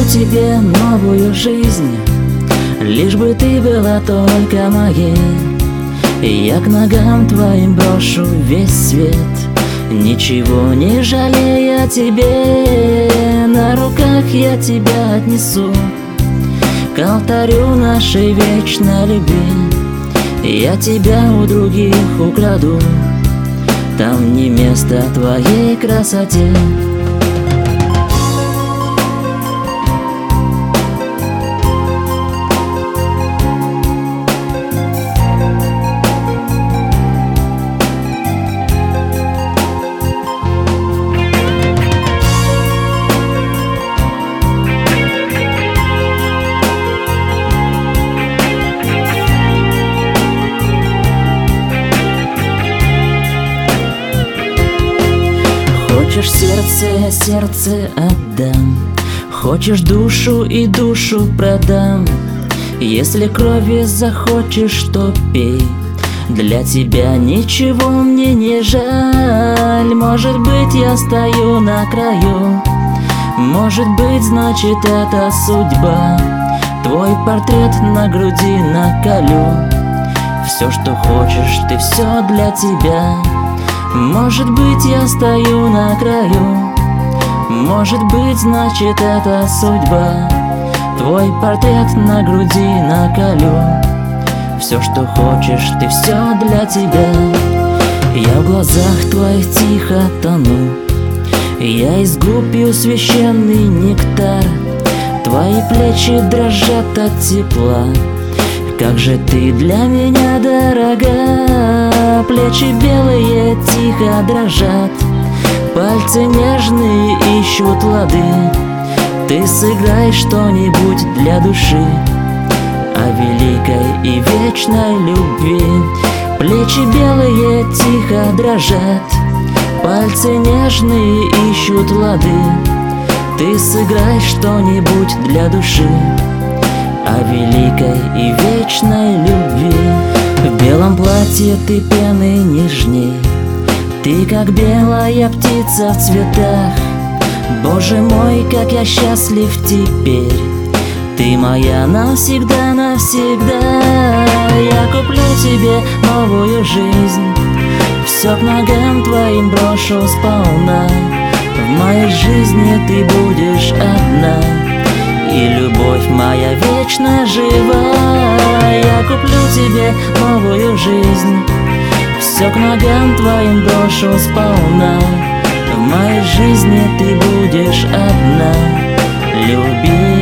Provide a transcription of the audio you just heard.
подарю тебе новую жизнь, лишь бы ты была только моей. Я к ногам твоим брошу весь свет, ничего не жалея тебе. На руках я тебя отнесу к алтарю нашей вечной любви. Я тебя у других украду, там не место твоей красоте. Хочешь сердце, я сердце отдам, хочешь душу и душу продам. Если крови захочешь, то пей, для тебя ничего мне не жаль. Может быть, я стою на краю, может быть, значит, это судьба. Твой портрет на груди наколю, все, что хочешь, ты все для тебя. Может быть, я стою на краю, может быть, значит, это судьба. Твой портрет на груди наколю, все, что хочешь, ты все для тебя. Я в глазах твоих тихо тону, я из губ пью священный нектар. Твои плечи дрожат от тепла, как же ты для меня дорога. Плечи белые тихо дрожат, пальцы нежные ищут лады. Ты сыграй что-нибудь для души о великой и вечной любви. Плечи белые тихо дрожат, пальцы нежные ищут лады. Ты сыграй что-нибудь для души о великой и вечной любви. В белом платье ты пены нежней, ты как белая птица в цветах. Боже мой, как я счастлив теперь, ты моя навсегда, навсегда. Я куплю тебе новую жизнь, все к ногам твоим брошу сполна. В моей жизни ты будешь одна, и любовь моя вечно жива. Я куплю тебе новую жизнь, все к ногам твоим брошу сполна. В моей жизни ты будешь одна, люби.